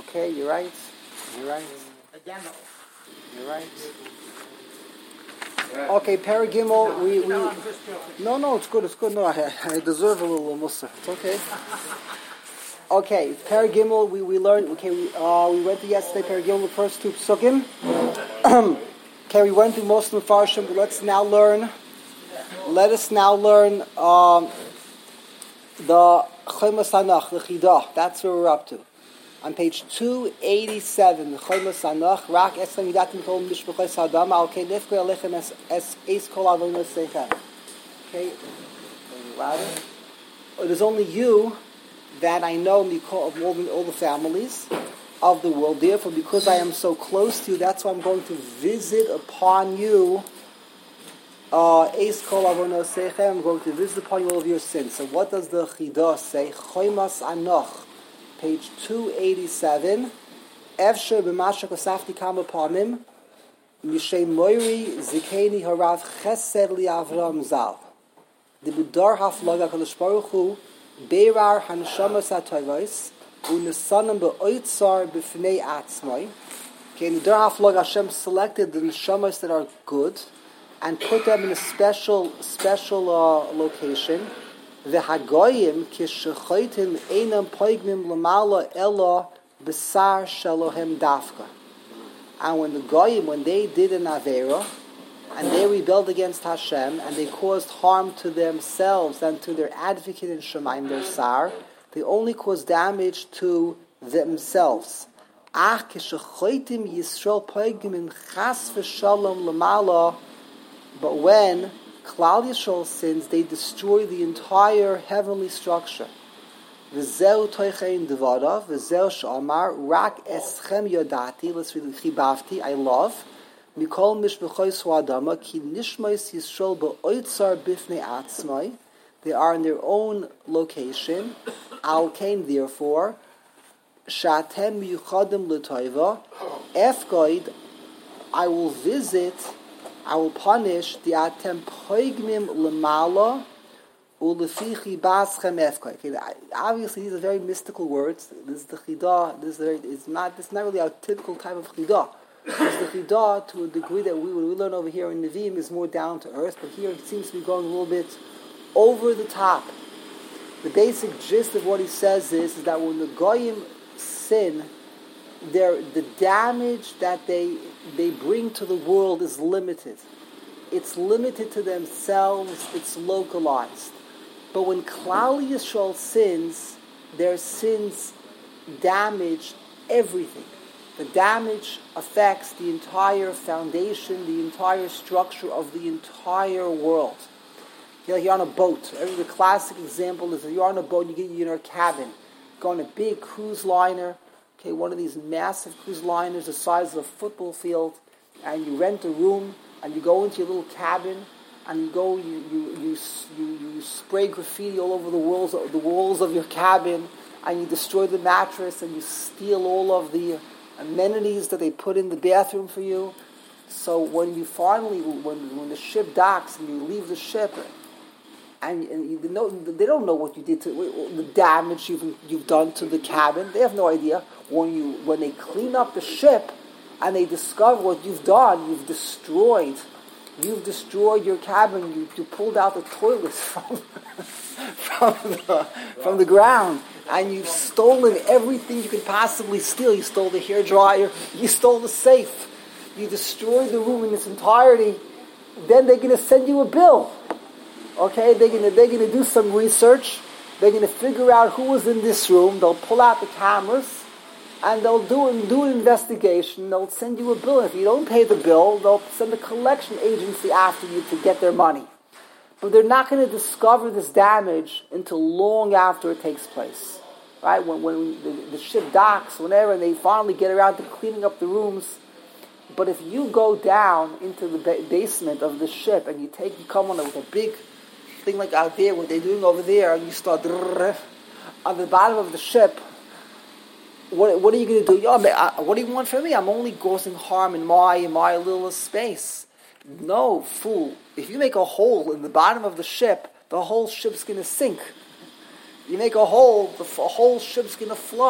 Okay, you're right. You're right. You're right. Okay, Paragimel, we No, it's good. No, I deserve a little mussar. It's okay. Okay, Paragimel, we learned. Okay, we went through yesterday Paragimel, the first two psukim. Okay, we went through most of the Farshim, but let us now learn the Chomas Hanach, the Chidah. That's where we're up to. On page 287, the Chomas Hanach, Rak Eslam Yidatim Kol Mishpachos Hadam Al Kei Nifkei Alechem Es Eis Kol Avonos Seichem. Okay, louder. It is only you that I know of all the families of the world. Therefore, because I am so close to you, that's why I'm going to visit upon you. Eis Kol Avonos Seichem. I'm going to visit upon you all of your sins. So, what does the Chidah say? Chomas Hanach. Page 287. Efsher b'masha kosafti kama panim mishay moiri zikeni harav chesed li Avram zal. The budar haflaga kadosh baruch hu beirar hanshamas hatoivos unesanim beoitzar b'fnei atzmai. Okay, in the budar haflaga Hashem selected the neshamas that are good and put them in a special location. The Hagoyim kishechoitim einam poigmim lamala ella besar shalohem dafka. And when the Goyim, when they did an Avera, and they rebelled against Hashem, and they caused harm to themselves and to their advocate in Shemaim, their Sar, they only caused damage to themselves. Ach kishechoitim Yisrael poigmim chas v'shalom lamala. But when Klal Yisrael sins, they destroy the entire heavenly structure. V'zeu toichein devadav, v'zeu she'amar, rak eschem yodati, let's read chibavti, I love, mikol mishbechois hu'adama, ki nishmais Yisrael be'oitzar bifnei atzmai, they are in their own location, al kain therefore, shatem yuchadim l'toiva, efgoid, I will punish the atem poigmim lemala ulefichi baschem efkoi. Okay, obviously these are very mystical words. This is the chidah. It's not really our typical type of chidah. Because the chidah, to a degree that we learn over here in Nevi'im, is more down to earth. But here it seems to be going a little bit over the top. The basic gist of what he says is that when the goyim sin, the damage that they bring to the world is limited. It's limited to themselves. It's localized. But when Klal Yisrael sins, their sins damage everything. The damage affects the entire foundation, the entire structure of the entire world. You're on a boat. The classic example is if you're on a boat, you're in a cabin, go on a big cruise liner. Okay, one of these massive cruise liners the size of a football field, and you rent a room, and you go into your little cabin, and you spray graffiti all over the walls of your cabin, and you destroy the mattress, and you steal all of the amenities that they put in the bathroom for you. So when you finally, when the ship docks and you leave the ship, and they don't know what you did to the damage you've done to the cabin. They have no idea. When they clean up the ship and they discover what you've done, you've destroyed your cabin. You pulled out the toilets from the ground, and you've stolen everything you could possibly steal. You stole the hairdryer. You stole the safe. You destroyed the room in its entirety. Then they're going to send you a bill. Okay, they're gonna do some research. They're gonna figure out who was in this room. They'll pull out the cameras, and they'll do an investigation. They'll send you a bill. If you don't pay the bill, they'll send a collection agency after you to get their money. But they're not going to discover this damage until long after it takes place. Right? When the ship docks, whenever, and they finally get around to cleaning up the rooms. But if you go down into the basement of the ship and you come on with a big thing like out there, what they're doing over there, and you start on the bottom of the ship, what are you going to do? What do you want from me? I'm only causing harm in my little space. No, fool. If you make a hole in the bottom of the ship, the whole ship's going to sink. You make a hole, the whole ship's going to flood.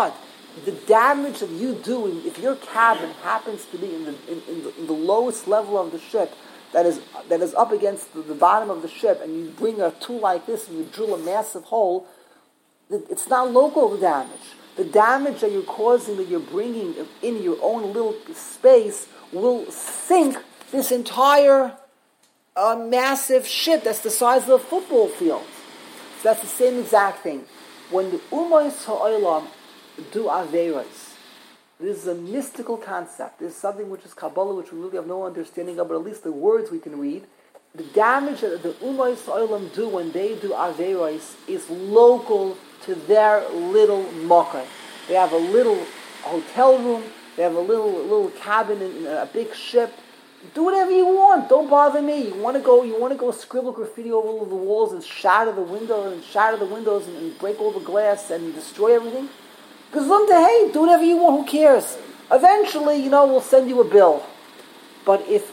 the damage that you do, if your cabin happens to be in the lowest level of the ship, that is up against the bottom of the ship, and you bring a tool like this and you drill a massive hole, it's not local, the damage. The damage that you're causing, that you're bringing in your own little space, will sink this entire massive ship that's the size of a football field. So that's the same exact thing. When the Umayis Ha'olam do Averos, this is a mystical concept. This is something which is Kabbalah, which we really have no understanding of, but at least the words we can read. The damage that the Umayis Ha'olam do when they do Averos is local to their little mokai. They have a little hotel room, they have a little cabin in a big ship. Do whatever you want. Don't bother me. You want to go scribble graffiti over the walls and shatter the windows and break all the glass and destroy everything? Gesundheit, hey, do whatever you want. Who cares? Eventually, we'll send you a bill. But if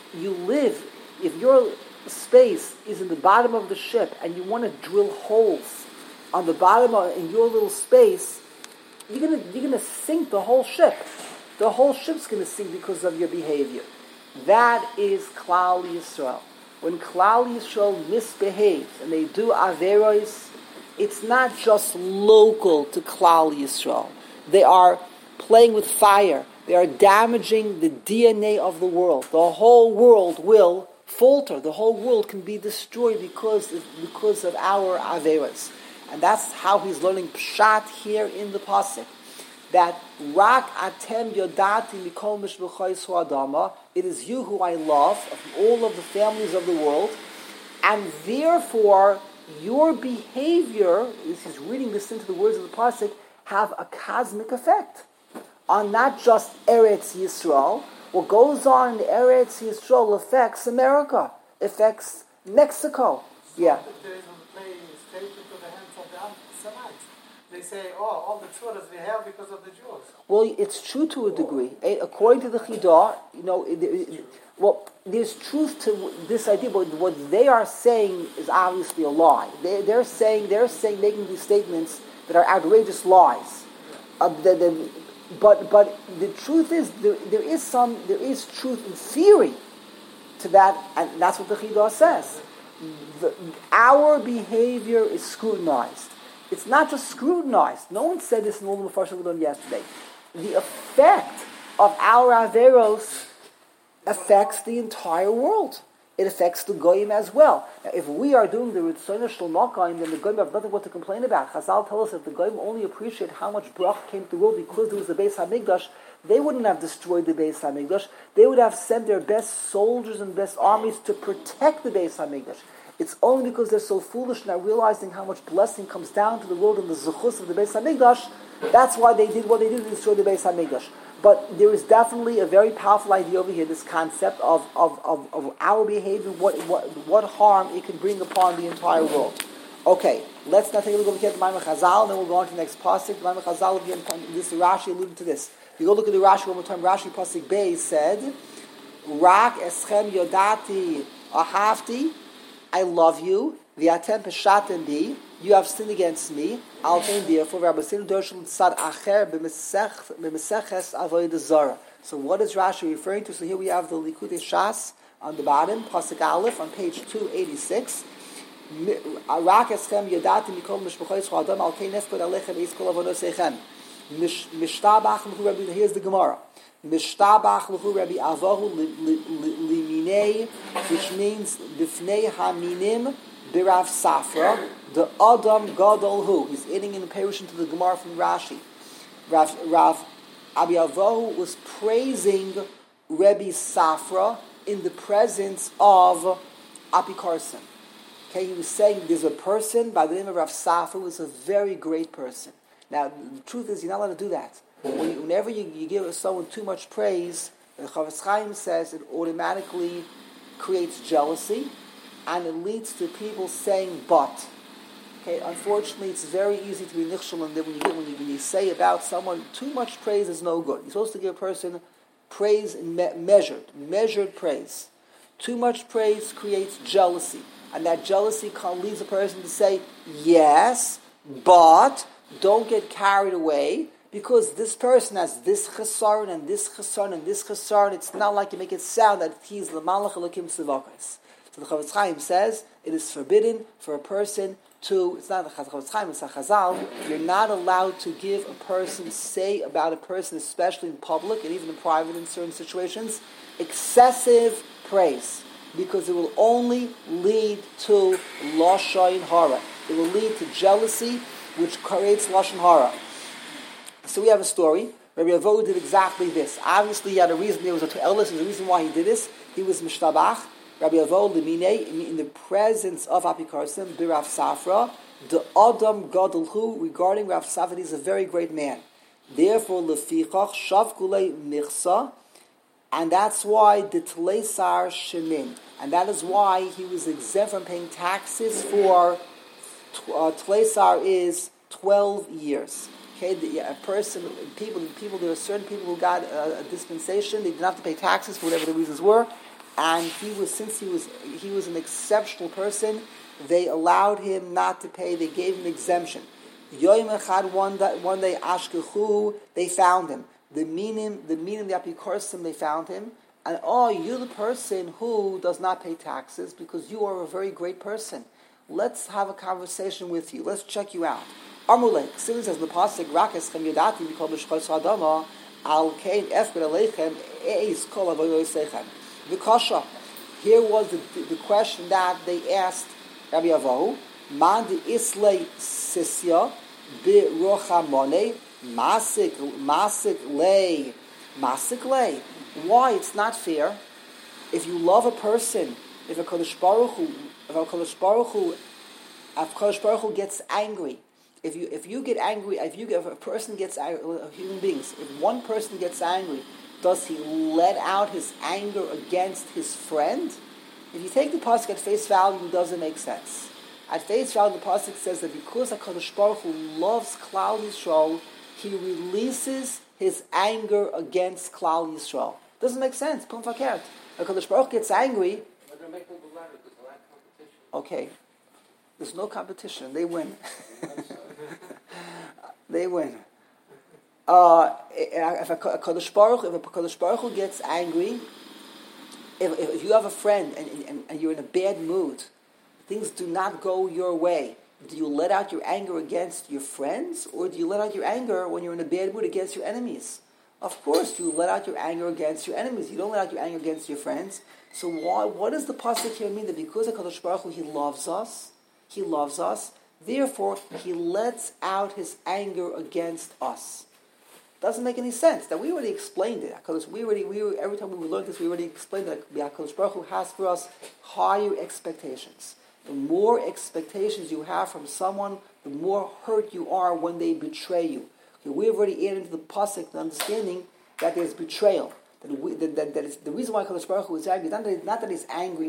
your space is in the bottom of the ship and you want to drill holes on the bottom in your little space, you're gonna sink the whole ship. The whole ship's gonna sink because of your behavior. That is Klal Yisrael. When Klal Yisrael misbehaves and they do Averos, it's not just local to Klal Yisrael. They are playing with fire. They are damaging the DNA of the world. The whole world will falter. The whole world can be destroyed because of our Averos. And that's how he's learning Pshat here in the Pasuk. That Rak atem yodati mikol mishbuchos adama. It is you who I love of all of the families of the world, and therefore your behavior, he's reading this into the words of the pasuk, have a cosmic effect on not just Eretz Yisrael. What goes on in Eretz Yisrael affects America, affects Mexico. Yeah. They say, all the tzuras we have because of the Jews. Well, it's true to a degree. According to the Chidah, there's truth to this idea, but what they are saying is obviously a lie. They're saying, making these statements that are outrageous lies. But the truth is, there is truth in theory to that, and that's what the Chidah says. Our behavior is scrutinized. It's not just scrutinized. No one said this in all the Mefarshim we learned yesterday. The effect of our Averos affects the entire world. It affects the Goyim as well. Now, if we are doing the Ritzonah Shel Makayim, then the Goyim have nothing what to complain about. Chazal tell us that the Goyim only appreciate how much brach came to the world because there was the Beis HaMikdash. They wouldn't have destroyed the Beis HaMikdash. They would have sent their best soldiers and best armies to protect the Beis HaMikdash. It's only because they're so foolish not realizing how much blessing comes down to the world in the Zechus of the Beis HaMikdash. That's why they did what they did to destroy the Beis HaMikdash. But there is definitely a very powerful idea over here, this concept of our behavior, what harm it can bring upon the entire world. Okay, let's now take a look over here at the Maimon Chazal, and then we'll go on to the next pasuk. The Maimon Chazal, again, this Rashi alluded to this. If you go look at the Rashi one more time, Rashi pasuk Beis said, Rak eschem yodati ahavti, I love you. V'atem peshatem bi. You have sinned against me. I'll therefore Rabbeinu Doshel Tzad Acher b'Meseches Avodah Zarah. So what is Rashi referring to? So here we have the Likutei Shas on the bottom, pasuk Aleph on page 286. Rak eschem yodati mikol mishpuchos ha'adam al kei nefkod alechem eis kol avonosechem. Mishtabach l'chu Rabbi. Here's the Gemara. Mishtabach l'chu Rabbi Avahu liminei, which means b'fnei haminim b'Rav Safra, the Adam Gadol Hu. He's adding in a parush to the Gemara from Rashi. Rav Abi Avahu was praising Rabbi Safra in the presence of Apikorson. Okay, he was saying there's a person by the name of Rav Safra who is a very great person. Now, the truth is, you're not allowed to do that. Whenever you give someone too much praise, the Chavetz Chaim says it automatically creates jealousy, and it leads to people saying "but." Okay, unfortunately, it's very easy to be nichshel, and when you say about someone too much praise is no good. You're supposed to give a person praise in measured praise. Too much praise creates jealousy, and that jealousy leads a person to say yes, but don't get carried away. Because this person has this chesaron and this chesaron and this chesaron, it's not like you make it sound that he's l'malach elokim tzivakos. So the Chofetz Chaim says it is forbidden for a person to, it's not the Chofetz Chaim, it's a Chazal, you're not allowed to give a person, say about a person, especially in public and even in private in certain situations, excessive praise. Because it will only lead to lashon hara. It will lead to jealousy, which creates lashon hara. So we have a story. Rabbi Avoh did exactly this. Obviously, he had a reason. There was a eldest. There's a reason why he did this. He was mishtabach. Rabbi Avoh lemine in the presence of Apikarsim, b'Rav Safra, the Adam Gadolhu regarding Rav Safra. He's a very great man. Therefore, lefichach shavkulei michsa, and that's why the tleisar shenin, and that is why he was exempt from paying taxes for tleisar is 12 years. Okay, there are certain people who got a dispensation. They didn't have to pay taxes for whatever the reasons were, and since he was an exceptional person, they allowed him not to pay. They gave him exemption. Yoyim echad, one day ashkechu, they found him. The meaning the apikorsim, they found him, and you're the person who does not pay taxes because you are a very great person. Let's have a conversation with you. Let's check you out. Amulek, Ksiv says the pasuk Rakeschem Yadati Mikol B'Shchos Hadama Al Kein Efker Aleichem Eis Kol Avodah Yisechem. V'Kasha. Here was the question that they asked Rabbi Avoh. Man de Islay Sisya B'Rochamone Masik lay. Why? It's not fair. If you love a person, if a Kodesh Baruch Hu gets angry, if you get angry, if a person gets angry, human beings, if one person gets angry, does he let out his anger against his friend? If you take the pasuk at face value, it doesn't make sense. At face value, the pasuk says that because HaKadosh Baruch Hu loves Klal Yisrael, he releases his anger against Klal Yisrael. Doesn't make sense. Pum fakert. HaKadosh Baruch Hu gets angry. Okay. There's no competition. They win. They win. If a Kodesh Baruch Hu gets angry, if you have a friend and you're in a bad mood, things do not go your way, do you let out your anger against your friends, or do you let out your anger when you're in a bad mood against your enemies? Of course, you let out your anger against your enemies. You don't let out your anger against your friends. So what does the pasuk here mean? That because HaKadosh Baruch Hu, He loves us, therefore He lets out His anger against us. Doesn't make any sense. That we already explained it. Because every time we learned this, we already explained that HaKadosh Baruch Hu has for us higher expectations. The more expectations you have from someone, the more hurt you are when they betray you. Okay, we have already added into the pasuk the understanding that there's betrayal. That is the reason why HaKadosh Baruch Hu is angry. Not that he's angry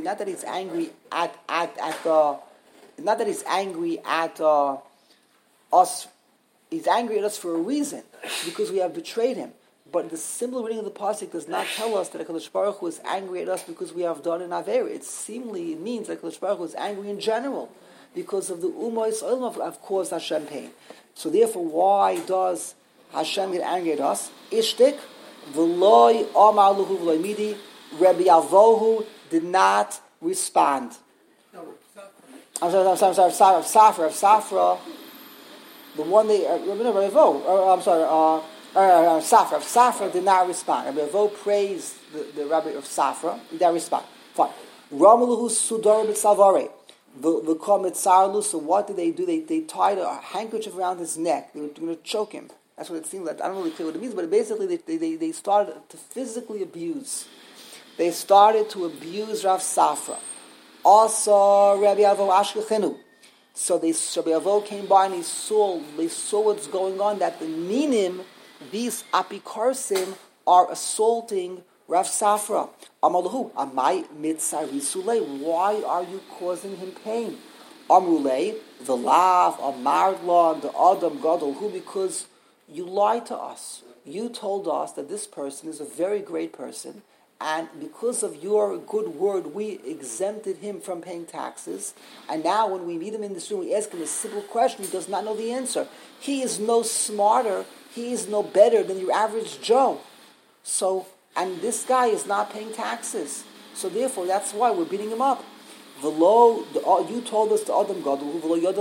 at us. He's angry at us for a reason, because we have betrayed him. But the simple reading of the pasuk does not tell us that HaKadosh Baruch Hu is angry at us because we have done an Aveira. It means that HaKadosh Baruch Hu is angry in general because of the Umois Olam have caused Hashem pain. So therefore, why does Hashem get angry at us? Ishtik v'loi amar luhu v'loi midi. Rabbi Avohu did not respond. I'm sorry. Safra. The one they Rabbi Avoh. Safra did not respond. Rabbi Avoh praised the Rabbi of Safra. He did not respond. Fine. Ramaluhu sudar b'tzavare. So what did they do? They tied a handkerchief around his neck. They were going to choke him. That's what it seemed like. I don't really clear what it means, but basically they started to physically abuse. They started to abuse Rav Safra. Also, Rabbi Avoh Ashkechenu. So Rabbi Avoh came by and they saw what's going on, that the minim, these apikarsim, are assaulting Rav Safra. Amalahu, amai mitzarisule. Why are you causing him pain? Amrulei, the lav, amardla, the adam gadol. Who? Because you lied to us. You told us that this person is a very great person, and because of your good word, we exempted him from paying taxes. And now when we meet him in this room, we ask him a simple question, he does not know the answer. He is no smarter. he is no better than your average Joe. So, and this guy is not paying taxes. So therefore, that's why we're beating him up. You told us the Adam Gadol,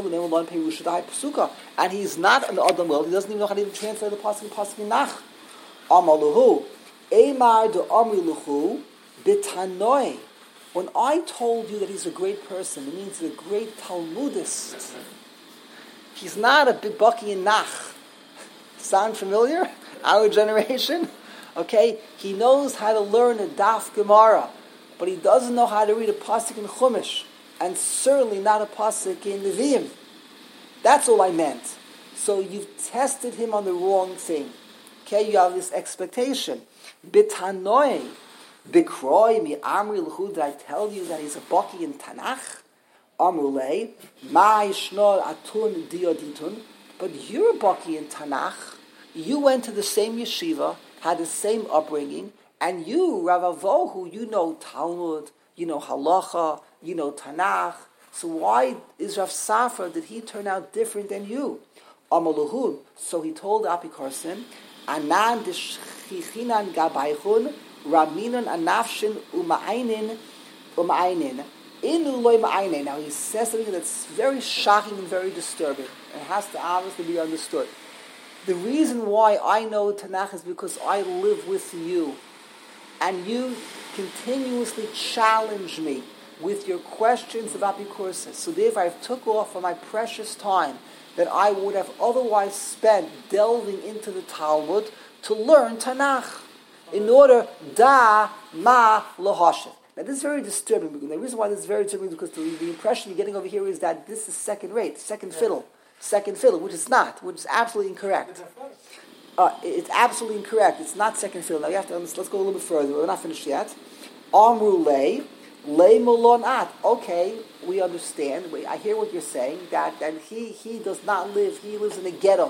and he's not an Adam Gadol. He doesn't even know how to even translate the pasuk nach. Amaluhu, Eimar de Amri Luhu, Bitanoi. When I told you that he's a great person, it means he's a great Talmudist. He's not a big bucky in Nach. Sound familiar? Our generation? Okay? He knows how to learn a Daf Gemara, but he doesn't know how to read a pasuk in Chumash, and certainly not a pasuk in Nevi'im. That's all I meant. So you've tested him on the wrong thing. Okay? You have this expectation. Bitanoi. Bikroi mi amri l'chu, did I tell you that he's a baki in Tanakh? Amrulei, ma ishnor atun dioditun. But you're a baki in Tanakh. You went to the same yeshiva, had the same upbringing, and you, Rav Avohu, you know Talmud, you know Halacha, you know Tanakh. So why is Rav Safra, did he turn out different than you? Amaluhu. So he told Apikorsim, Anan d'shchichinan gabaychun, Raminon anafshin uma'ainin. Inu loy ma'ainin. Now he says something that's very shocking and very disturbing. It has to obviously be understood. The reason why I know Tanakh is because I live with you. And you continuously challenge me with your questions about Bikursis. So therefore I took off from my precious time that I would have otherwise spent delving into the Talmud to learn Tanakh. In order, da, ma, lahashet. Now this is very disturbing. The reason why this is very disturbing is because the impression you're getting over here is that this is second rate, second fiddle, which it's not, which is absolutely incorrect. It's absolutely incorrect. It's not second fiddle. Now you have to understand, let's go a little bit further. We're not finished yet. Amru lei molonat. Okay, we understand. I hear what you're saying, that he does not live, he lives in a ghetto.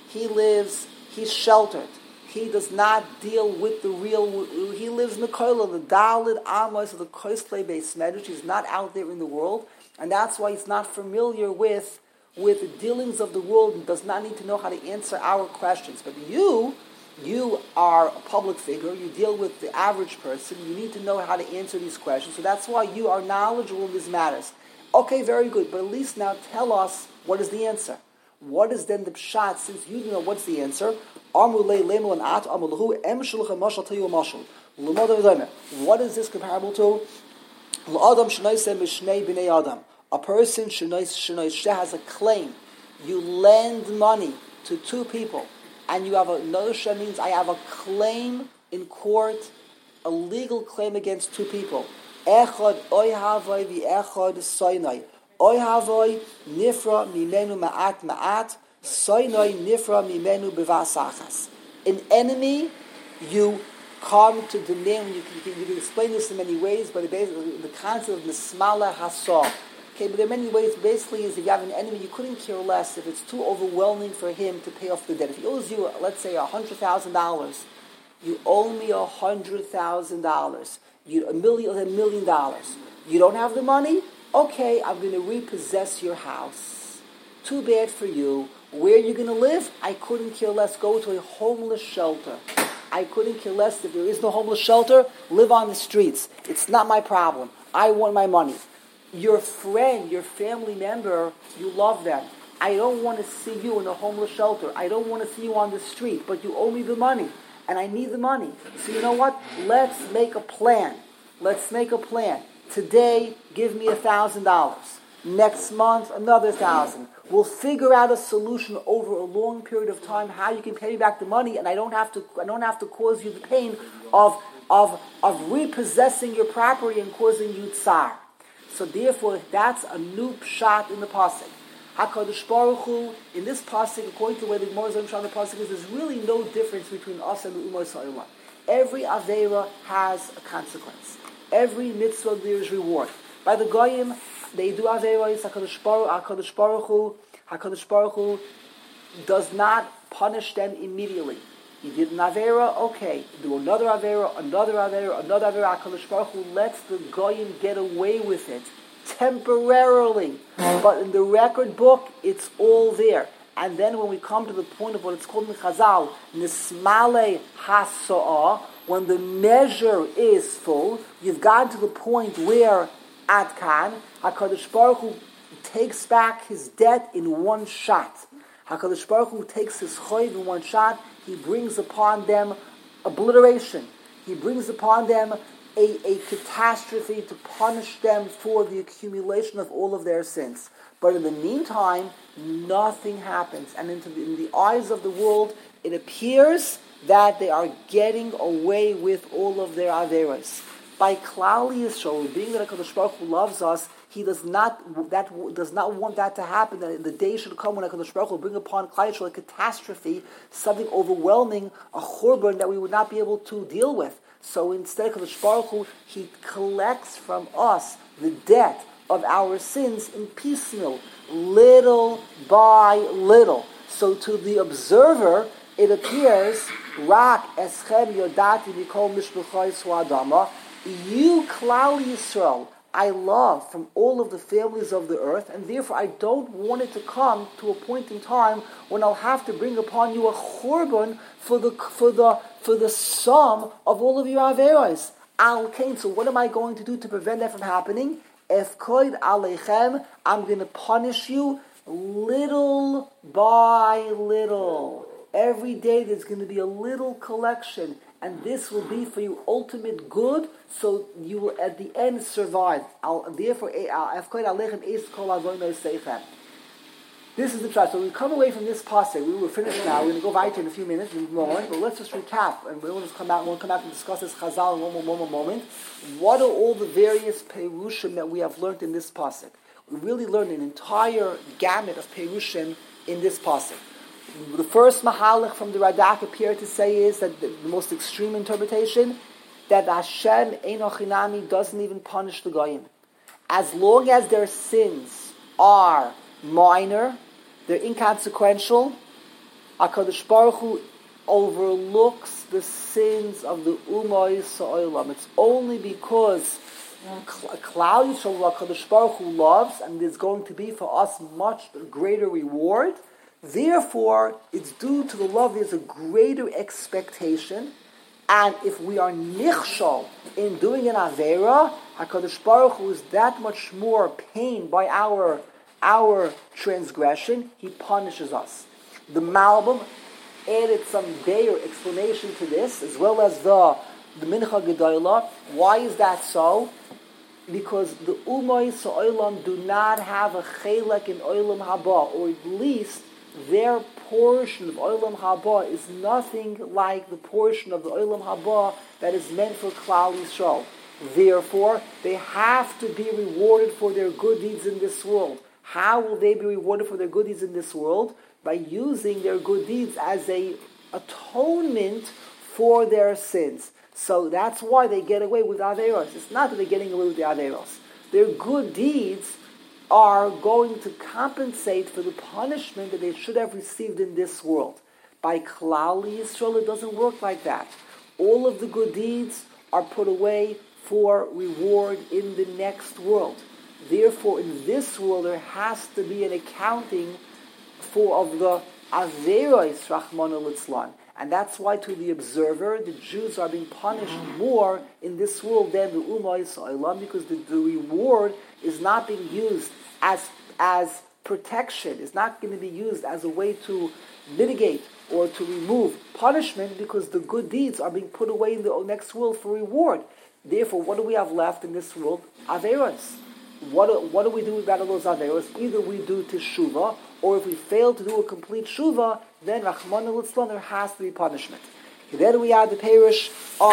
He's sheltered. He does not deal with the real. He lives in the koila, the Dalit Amos of the Koisle Beis Medrash. He's not out there in the world, and that's why he's not familiar with the dealings of the world and does not need to know how to answer our questions. But you are a public figure. You deal with the average person. You need to know how to answer these questions. So that's why you are knowledgeable in these matters. Okay, very good. But at least now tell us what is the answer. What is then the pshat? Since you know what's the answer. What is this comparable to? A person has a claim. You lend money to two people, and you have another shah means I have a claim in court, a legal claim against two people. Echad oyhavoi v'echad soinoi. Oyhavoi nifra mimenu ma'at. Soinoi nifra mimenu bevasachas. An enemy, you come to demand. You can explain this in many ways, but the concept of nismala hasor. Okay, but there are many ways. Basically, is if you have an enemy, you couldn't care less if it's too overwhelming for him to pay off the debt. If he owes you, let's say, $100,000, you owe me $100,000. $1 million. You don't have the money? Okay, I'm going to repossess your house. Too bad for you. Where are you going to live? I couldn't care less. Go to a homeless shelter. I couldn't care less. If there is no homeless shelter, live on the streets. It's not my problem. I want my money. Your friend, your family member, you love them. I don't want to see you in a homeless shelter. I don't want to see you on the street, but you owe me the money, and I need the money. So you know what? Let's make a plan. Today, give me $1,000. Next month, another 1,000. We'll figure out a solution over a long period of time how you can pay me back the money, and I don't have to cause you the pain of repossessing your property and causing you tsar. So therefore, that's a new pshat in the pasuk. HaKadosh Baruch Hu, in this pasuk, according to the way the Gemara is on the pasuk, there's really no difference between us and the Ummah Yisrael. Every avera has a consequence. Every mitzvah there is reward. By the Goyim, they do averas. HaKadosh Baruch Hu does not punish them immediately. He did an avera, okay. Do another avera. HaKadosh Baruch Hu lets the Goyim get away with it temporarily. But in the record book, it's all there. And then when we come to the point of what it's called in Chazal, Nismale Hasa'ah, when the measure is full, you've gotten to the point where Adkan, HaKadosh Baruch Hu takes back his debt in one shot. HaKadosh Baruch Hu takes his choiv in one shot. He brings upon them obliteration. He brings upon them a catastrophe to punish them for the accumulation of all of their sins. But in the meantime, nothing happens. And in the eyes of the world, it appears that they are getting away with all of their averos. By Klal Yisrael, being that HaKadosh Baruch Hu loves us, He does not want that to happen. That the day should come when HaKadosh Baruch Hu will bring upon Klal Yisrael a catastrophe, something overwhelming, a churban that we would not be able to deal with. So instead, HaKadosh Baruch Hu, He collects from us the debt of our sins in piecemeal, little by little. So to the observer, it appears, Rak eschem yodati mikol mishpuchai suadama, you, Klal Yisrael, I love from all of the families of the earth, and therefore I don't want it to come to a point in time when I'll have to bring upon you a churban for the sum of all of your averos. Al kain. So what am I going to do to prevent that from happening? Efkoid aleichem. I'm going to punish you little by little. Every day there's going to be a little collection. And this will be for you ultimate good, so you will at the end survive. Therefore, this is the try. So we come away from this pasuk. We will finish now. We're going to go weiter in a few minutes, but let's just recap, and we'll just come back and discuss this Chazal in one more moment. What are all the various perushim that we have learned in this pasuk? We really learned an entire gamut of perushim in this pasuk. The first mahalach from the Radak appeared to say is that the most extreme interpretation, that Hashem Einoch Hinami doesn't even punish the Goyim. As long as their sins are minor, they're inconsequential, HaKadosh Baruch Hu overlooks the sins of the Ummah Yisraelim. It's only because Klal Yisrael HaKadosh Baruch Hu loves, and there's going to be for us much greater reward. Therefore, it's due to the love, there's a greater expectation. And if we are nichshal in doing an avera, HaKadosh Baruch Hu is that much more pained by our transgression, He punishes us. The Malbim added some better explanation to this, as well as the Mincha Gedolah. Why is that so? Because the Ummah Yisraelim do not have a chelek in Olam Haba, or at least their portion of Olam Haba is nothing like the portion of the Olam Haba that is meant for Klal Yisrael. Therefore, they have to be rewarded for their good deeds in this world. How will they be rewarded for their good deeds in this world? By using their good deeds as a atonement for their sins. So that's why they get away with Averos. It's not that they're getting away with the Averos. Their good deeds are going to compensate for the punishment that they should have received in this world. By Klal Yisrael, it doesn't work like that. All of the good deeds are put away for reward in the next world. Therefore, in this world, there has to be an accounting of the Averos Rachmana Litzlan. And that's why to the observer, the Jews are being punished more in this world than the Ummah Yisraelim, because the reward is not being used as protection. It's not going to be used as a way to mitigate or to remove punishment, because the good deeds are being put away in the next world for reward. Therefore, what do we have left in this world? Averos. What do we do about those Averos? Either we do Teshuvah, or if we fail to do a complete Shuvah, then Rachmana Litzlan, there has to be punishment. Then we add the parish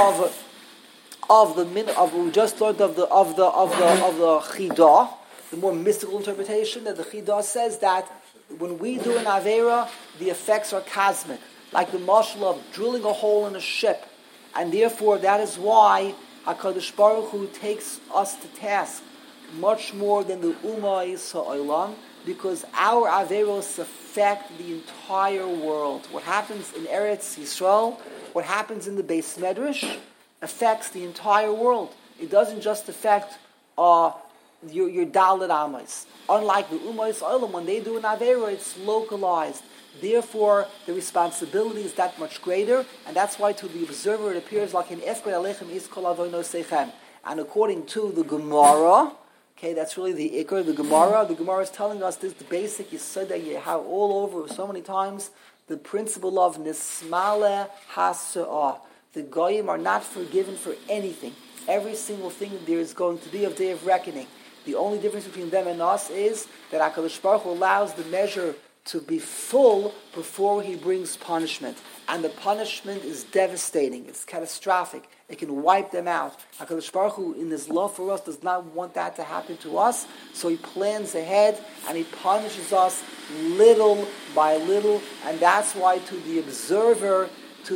of we just learned of the Chidah, the more mystical interpretation, that the Chidah says that when we do an Avera, the effects are cosmic, like the mashal of drilling a hole in a ship, and therefore that is why HaKadosh Baruch Hu takes us to task much more than the Ummah Yisraelim, because our Averos affect the entire world. What happens in Eretz Yisrael, what happens in the Beis Medrash, affects the entire world. It doesn't just affect your Dalet Amos. Unlike the Ummah Yisraelim, when they do an Avera, it's localized. Therefore, the responsibility is that much greater, and that's why to the observer it appears like in Efrei Alechem is Kol Avono Seichem. And according to the Gemara, okay, that's really the Iker, the Gemara is telling us this, the basic Yesod that you have all over so many times, the principle of Nismale HaSe'ah. The Goyim are not forgiven for anything. Every single thing there is going to be of Day of Reckoning. The only difference between them and us is that HaKadosh Baruch Hu allows the measure to be full before he brings punishment. And the punishment is devastating. It's catastrophic. It can wipe them out. HaKadosh Baruch Hu, in his love for us, does not want that to happen to us. So he plans ahead and he punishes us little by little. And that's why to the observer,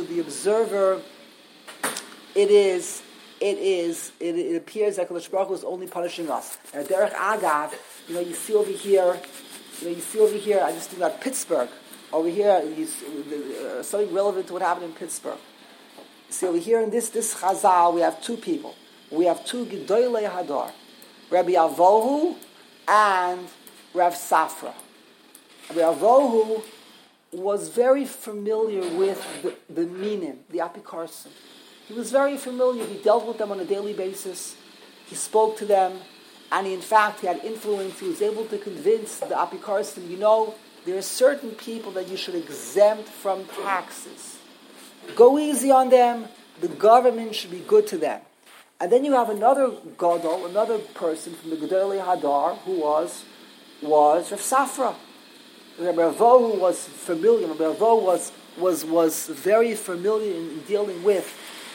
it appears that HaKadosh Baruch Hu is only punishing us. Now, Derech Agav, you see over here, I just think about Pittsburgh. Over here, something relevant to what happened in Pittsburgh. See, over here in this Chazal, we have two people. We have two Gedolei Hadar, Rabbi Avohu and Rav Safra. Rabbi Avohu was very familiar with the Minim, the Apikarsim. He was very familiar. He dealt with them on a daily basis. He spoke to them. And in fact, he had influence. He was able to convince the Apikarsim, there are certain people that you should exempt from taxes. Go easy on them. The government should be good to them. And then you have another Gadol, another person from the Gedolei Hadar, who was Rav Safra. Rabbi Avohu was familiar. Rabbi Avohu was very familiar in dealing with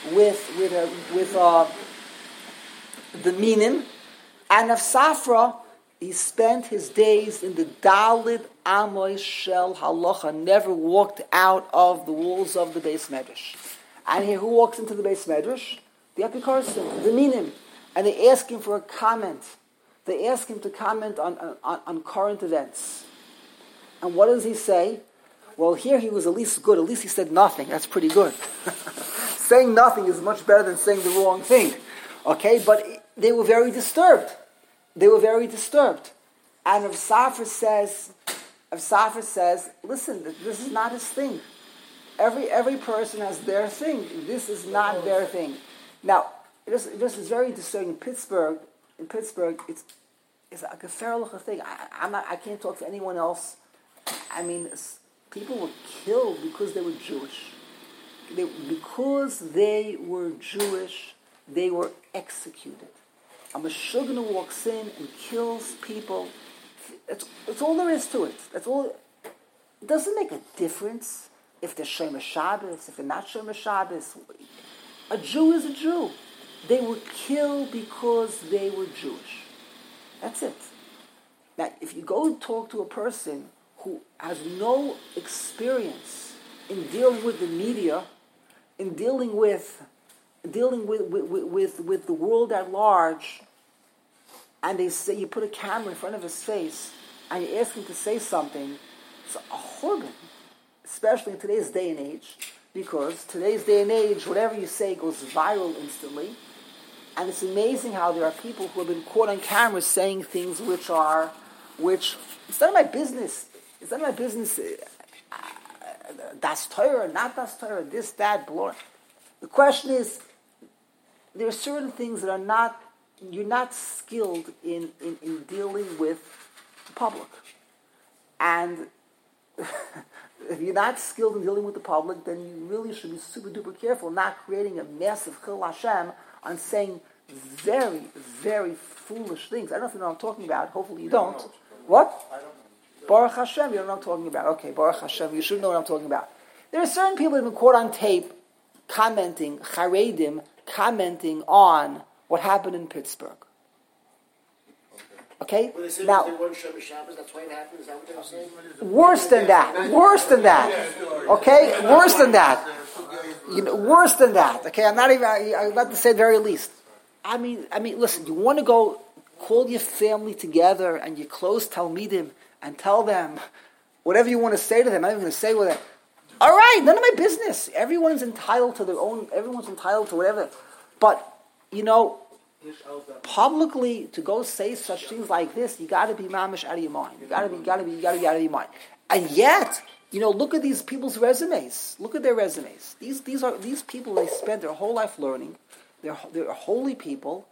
the Minim. And of Safra, he spent his days in the Dalit Amoy Shel Halacha, never walked out of the walls of the Beis Medrash. And here, who walks into the Beis Medrash? The Apikarsim, the Minim. And they ask him for a comment. They ask him to comment on current events. And what does he say? Well, here he was at least good. At least he said nothing. That's pretty good. Saying nothing is much better than saying the wrong thing. Okay, but they were very disturbed. And Rav Safra says, listen, this is not his thing. Every person has their thing. This is not their thing. Now, this is very disturbing. In Pittsburgh, it's like a Farrelach thing. I can't talk to anyone else. I mean, people were killed because they were Jewish. Because they were Jewish, they were executed. A Meshugana walks in and kills people. That's all there is to it. That's all. It doesn't make a difference if they're Shomer Shabbos, if they're not Shomer Shabbos. A Jew is a Jew. They were killed because they were Jewish. That's it. Now, if you go and talk to a person who has no experience in dealing with the media, in dealing with the world at large, and they say, you put a camera in front of his face and you ask him to say something, it's a horrible, especially in today's day and age, because today's day and age, whatever you say goes viral instantly. And it's amazing how there are people who have been caught on camera saying things which it's none of my business. It's none of my business. Das Torah, not das Torah, this, that, blah. The question is, there are certain things that you're not skilled in dealing with the public. And if you're not skilled in dealing with the public, then you really should be super duper careful not creating a massive Chil Hashem on saying very, very foolish things. I don't know if you know what I'm talking about. Hopefully you don't. What? I don't know. Baruch Hashem, you don't know what I'm talking about. Okay, Baruch Hashem, you should know what I'm talking about. There are certain people that have been caught on tape commenting, Charedim, commenting on what happened in Pittsburgh. Okay? Well, they said now, they weren't Shomer Shabbos, that's why it happened. Is that what they were saying? Worse than that. Okay? Worse than that. Worse than that. Okay? I'm about to say the very least. I mean, listen, you want to go call your family together and your close Talmidim and tell them whatever you want to say to them. I'm not even going to say with it. All right, none of my business. Everyone's entitled to their own, everyone's entitled to whatever. But, publicly to go say such things like this, you got to be mamish out of your mind. You got to be out of your mind. And yet, Look at these people's resumes. Look at their resumes. These people, they spend their whole life learning. They're holy people.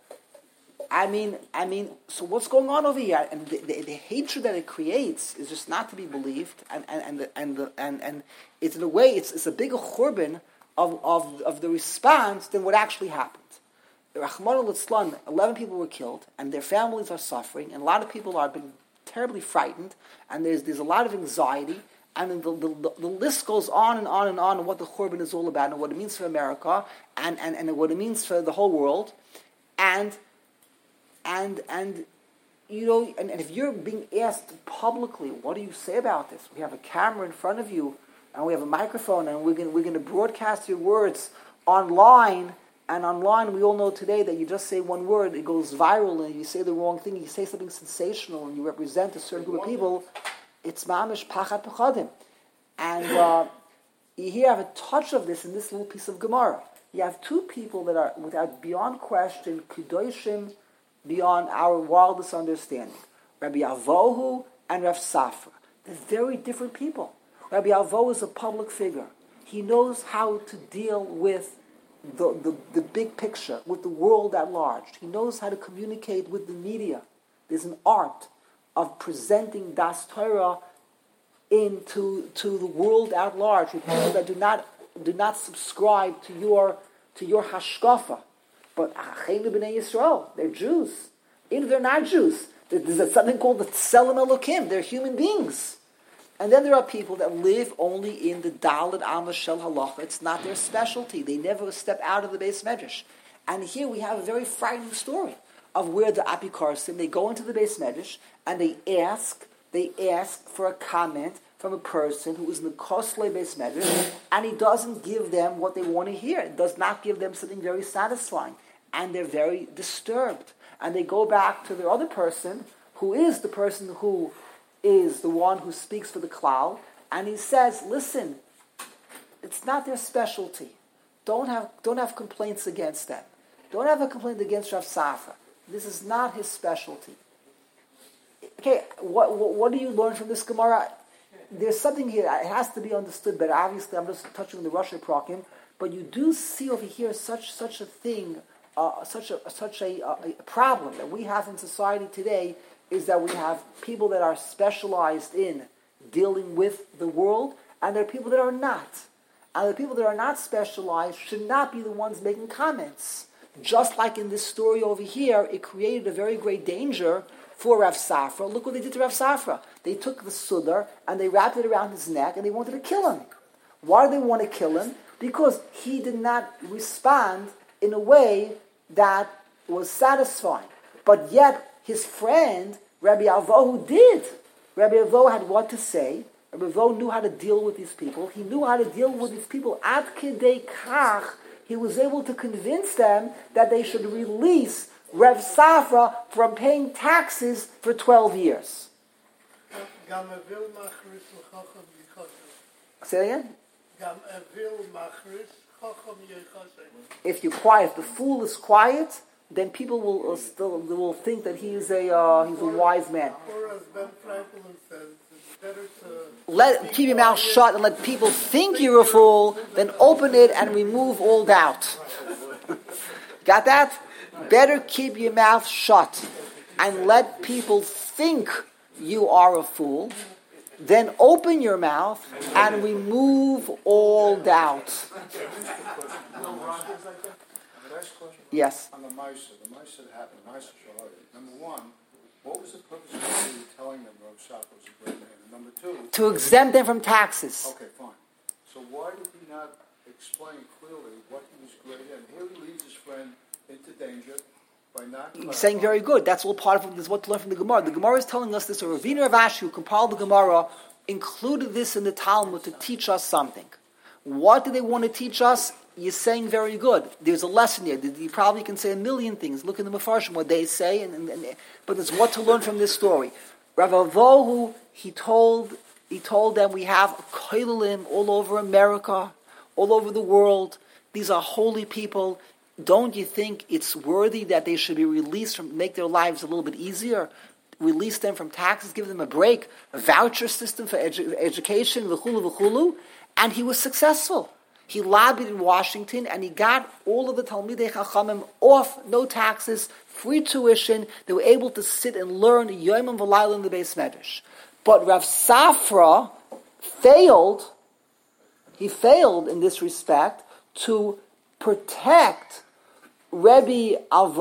So what's going on over here? And the hatred that it creates is just not to be believed. And it's, in a way, it's a bigger churban of the response than what actually happened. Rachmana litzlan, 11 people were killed, and their families are suffering, and a lot of people are being terribly frightened, and there's a lot of anxiety, and the list goes on and on and on of what the churban is all about, and what it means for America, and what it means for the whole world, and if you're being asked publicly, what do you say about this? We have a camera in front of you, and we have a microphone, and we're going to broadcast your words online. And online, we all know today that you just say one word, it goes viral, and you say the wrong thing, you say something sensational, and you represent a certain group of people. It's mamish pachat pechadim. And you here have a touch of this in this little piece of Gemara. You have two people that are, without beyond question, kedoshim, beyond our wildest understanding. Rabbi Avohu and Rav Safra. They're very different people. Rabbi Avohu is a public figure. He knows how to deal with the big picture, with the world at large. He knows how to communicate with the media. There's an art of presenting Das Torah to the world at large, with people that do not subscribe to your hashkafa. But Achenu B'nai Yisrael, they're Jews. Even if they're not Jews, there's something called the Tselem Elokim. They're human beings. And then there are people that live only in the Dalet Amos Shel Halacha. It's not their specialty. They never step out of the Beis Medrash. And here we have a very frightening story of where the Apikarsim, they go into the Beis Medrash and they ask for a comment from a person who is in the Kosle Beis Medrash, and he doesn't give them what they want to hear. It does not give them something very satisfying. And they're very disturbed. And they go back to their other person, who is the person who is the one who speaks for the klal, and he says, listen, it's not their specialty. Don't have complaints against them. Don't have a complaint against Rav Safra. This is not his specialty. Okay, what do you learn from this Gemara? There's something here, it has to be understood better. Obviously, I'm just touching on the Rosh Prakim, but you do see over here such a thing, such a problem that we have in society today, is that we have people that are specialized in dealing with the world, and there are people that are not. And the people that are not specialized should not be the ones making comments. Just like in this story over here, it created a very great danger for Rav Safra. Look what they did to Rav Safra. They took the sudar and they wrapped it around his neck and they wanted to kill him. Why do they want to kill him? Because he did not respond in a way that was satisfying. But yet, his friend, Rabbi Avohu, did. Rabbi Avohu had what to say. Rabbi Avohu knew how to deal with these people. He knew how to deal with these people. Ad kedei kach, he was able to convince them that they should release Rav Safra from paying taxes for 12 years. Say again? If you're quiet, the fool is quiet, then people will think that he's a wise man. Keep your mouth shut and let people think you're a fool, then open it and remove all doubt. Got that? Better keep your mouth shut and let people think you are a fool, then open your mouth and remove all doubt. Yes. On the Maisa that happened, Maisa Shalom. Number one, what was the purpose of you telling them Rav Safra was a great man? And number two, to exempt them from taxes. Okay, fine. So why did he not explain clearly what he was great at? And here he leaves his friend into danger by not. He's saying very good. That's all part of it. This is what to learn from the Gemara. The Gemara is telling us this. Ravina Rav Ashi, who compiled the Gemara, included this in the Talmud to teach us something. What do they want to teach us? You're saying very good. There's a lesson here. You probably can say a million things. Look in the Mefarshim, what they say, but there's what to learn from this story. Rav Avohu, he told them we have koilim all over America, all over the world. These are holy people. Don't you think it's worthy that they should be released from, make their lives a little bit easier? release them from taxes, give them a break, a voucher system for education, v'chulu v'chulu, and he was successful. He lobbied in Washington, and he got all of the Talmidei Chachamim off, no taxes, free tuition. They were able to sit and learn Yomim V'Layla in the Beis Medrash. But Rav Safra failed. He failed in this respect to protect Rebbe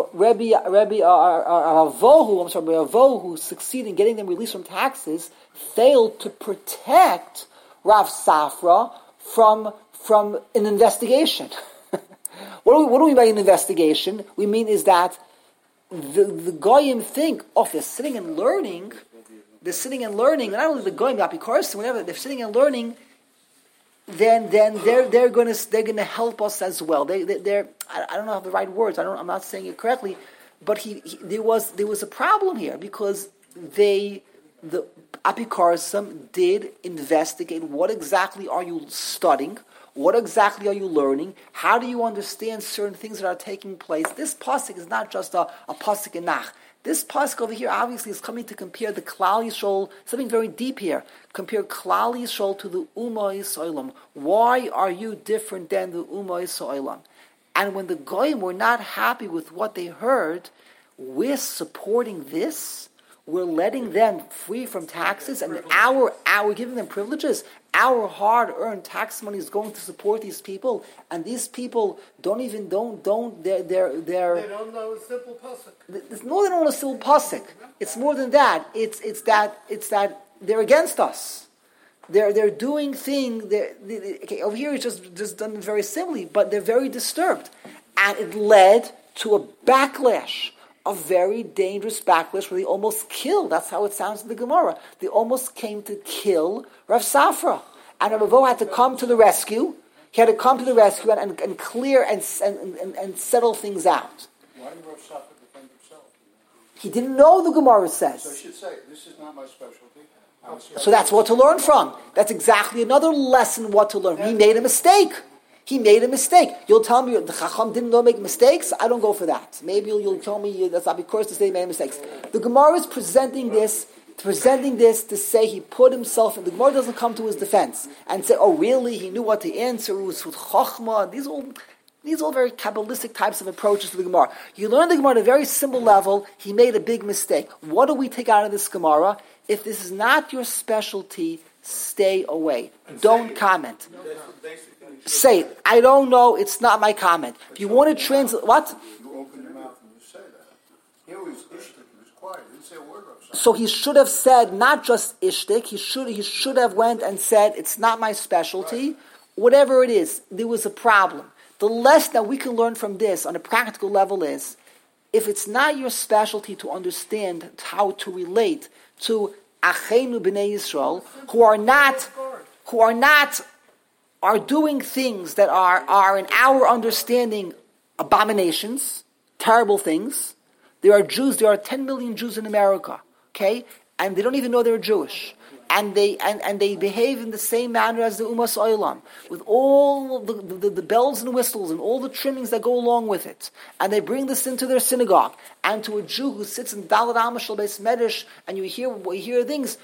Avohu, who succeeded in getting them released from taxes, failed to protect Rav Safra from an investigation. What do we mean by an investigation? We mean is that the Goyim think, if they're sitting and learning, not only the Goyim, the Apikoros, whenever they're sitting and learning, then they're going to help us as well. I don't know the right words. I'm not saying it correctly, but there was a problem here because the Apikoros did investigate what exactly are you studying. What exactly are you learning? How do you understand certain things that are taking place? This pasuk is not just a pasuk in Nach. This pasuk over here obviously is coming to compare the Klal Yisrael, something very deep here. Compare Klal Yisrael to the Ummah Yisraelim. Why are you different than the Ummah Yisraelim? And when the Goyim were not happy with what they heard, we're supporting this. We're letting them free from taxes, and we're giving them privileges. Our hard-earned tax money is going to support these people, and these people they don't know a simple pasuk. It's more than a simple pasuk. It's more than that. It's that they're against us. They're doing things. Over here it's just done very simply, but they're very disturbed, and it led to a backlash. A very dangerous backlash where they almost killed. That's how it sounds in the Gemara. They almost came to kill Rav Safra. And Rav Avo had to come to the rescue. He had to come to the rescue and clear and settle things out. Why did Rav Safra defend himself? He didn't know, the Gemara says. So he should say, this is not my specialty. So that's what to learn from. That's exactly another lesson what to learn. He made a mistake. You'll tell me the Chacham didn't know make mistakes? I don't go for that. Maybe you'll tell me that's not because to say he made mistakes. The Gemara is presenting this to say he put himself in. The Gemara doesn't come to his defense and say, oh really, he knew what to answer, it was with Chochmah. These are all very Kabbalistic types of approaches to the Gemara. You learn the Gemara at a very simple level, he made a big mistake. What do we take out of this Gemara? If this is not your specialty, stay away. Don't comment. Say, I don't know, it's not my comment. If you want to translate, what? You open your mouth and you say that. Here he was ishtik, he was quiet, he didn't say a word of something. So he should have said, not just ishtik, he should have went and said, it's not my specialty. Right. Whatever it is, there was a problem. The lesson that we can learn from this on a practical level is, if it's not your specialty to understand how to relate to Achenu B'nai Yisrael, who are doing things that are in our understanding abominations, terrible things. There are 10 million Jews in America, okay? And they don't even know they're Jewish. And they behave in the same manner as the Umas Oilam, with all the bells and whistles and all the trimmings that go along with it. And they bring this into their synagogue. And to a Jew who sits in Daled Amashal Beis Medrash, and you hear things,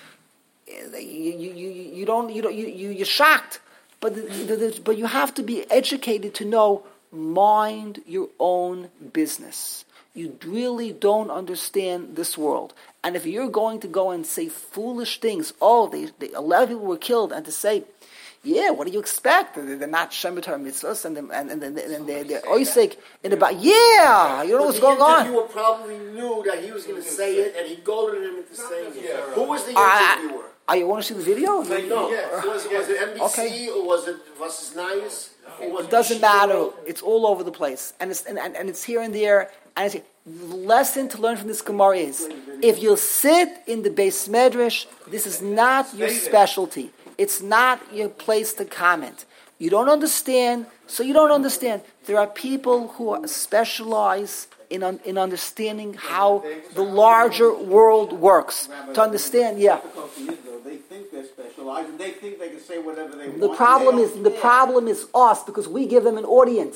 you're shocked. But you have to be educated to know, mind your own business. You really don't understand this world. And if you're going to go and say foolish things, 11 people were killed, and to say, yeah, what do you expect? They're not Shemitah mitzvahs, and they're oisek in about, yeah, you know what's going on. The interviewer probably knew that he was going to say it, and he goaded him into saying it. Who was the interviewer? You want to see the video? No. Was it NBC, okay. Or was it Vassis Nayas? It doesn't matter. It's all over the place. And it's here and there. And the lesson to learn from this Gemara is, if you sit in the Beis Medrash, this is not your specialty. It's not your place to comment. You don't understand, so you don't understand. There are people who specialize in understanding how the larger world works. To understand, yeah. They think they're specialized, and they think they can say whatever they want. The problem is us, because we give them an audience.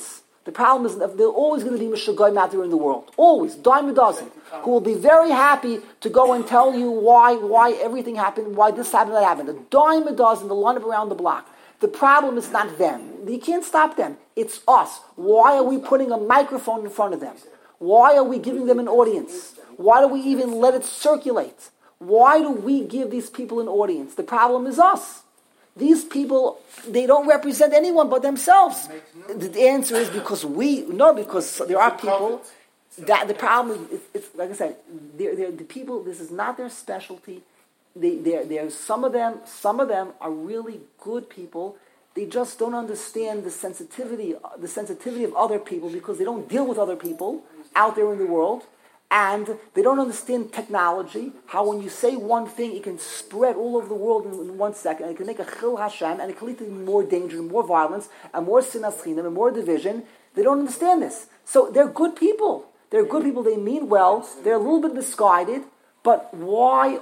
The problem is that there are always going to be Meshugoyim out there in the world. Always. Dime a dozen. Who will be very happy to go and tell you why everything happened, why this happened, that happened. A dime a dozen, they'll line up around the block. The problem is not them. You can't stop them. It's us. Why are we putting a microphone in front of them? Why are we giving them an audience? Why do we even let it circulate? Why do we give these people an audience? The problem is us. These people, they don't represent anyone but themselves. The answer is because because there are people that the problem is, it's like I said, they're the people, this is not their specialty. They're some of them are really good people. They just don't understand the sensitivity of other people because they don't deal with other people out there in the world. And they don't understand technology, how when you say one thing, it can spread all over the world in 1 second, and it can make a chil Hashem, and it can lead to more danger, and more violence, and more sinas chinam, and more division. They don't understand this. So they're good people. They're good people, they mean well, they're a little bit misguided, but why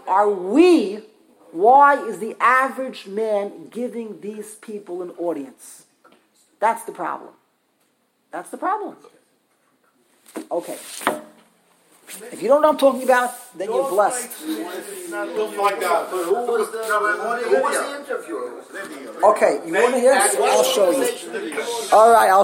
is the average man giving these people an audience? That's the problem. That's the problem. Okay. If you don't know what I'm talking about, then you're blessed. My God. But who was the interviewer? Okay, you want to hear? I'll show you. All right,